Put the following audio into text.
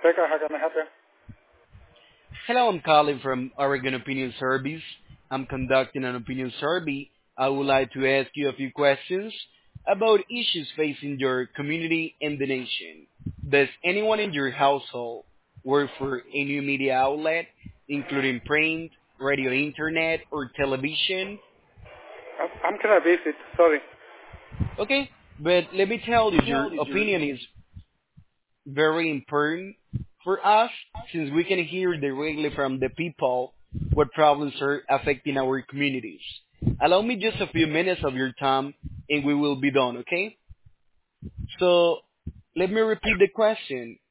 Becca, how can I help you? Hello, I'm calling from Oregon Opinion Service. I'm conducting an opinion survey. I would like to ask you a few questions about issues facing your community and the nation. Does anyone in your household work for a new media outlet, including print, radio, internet, or television? I'm kind of busy. Sorry. Okay, but let me tell you, your opinion is very important for us since we can hear directly from the people what problems are affecting our communities. Allow me just a few minutes of your time and we will be done, okay? So let me repeat the question.